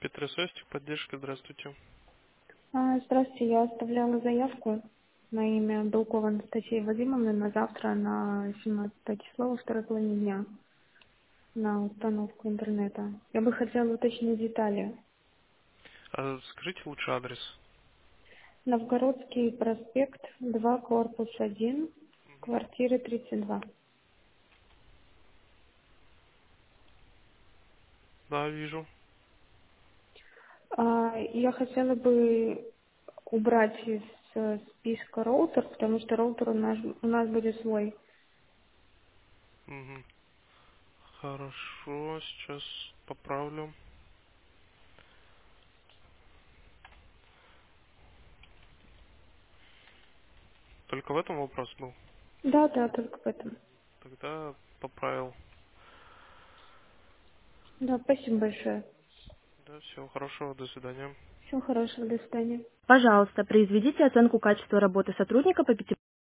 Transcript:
Петросостик, поддержка, здравствуйте. Здравствуйте, я оставляла заявку на имя Белкова Анастасии Вадимовны на завтра на 17 число во второй половине дня на установку интернета. Я бы хотела уточнить детали. А скажите лучше адрес. Новгородский проспект, 2, корпус 1, квартира 32. Да, вижу. Я хотела бы убрать из списка роутер, потому что роутер у нас будет свой. Мгм. Хорошо, сейчас поправлю. Только в этом вопрос был. Да, только в этом. Тогда поправил. Да, спасибо большое. Да, всего хорошего, до свидания. Всего хорошего, до свидания. Пожалуйста, произведите оценку качества работы сотрудника по 5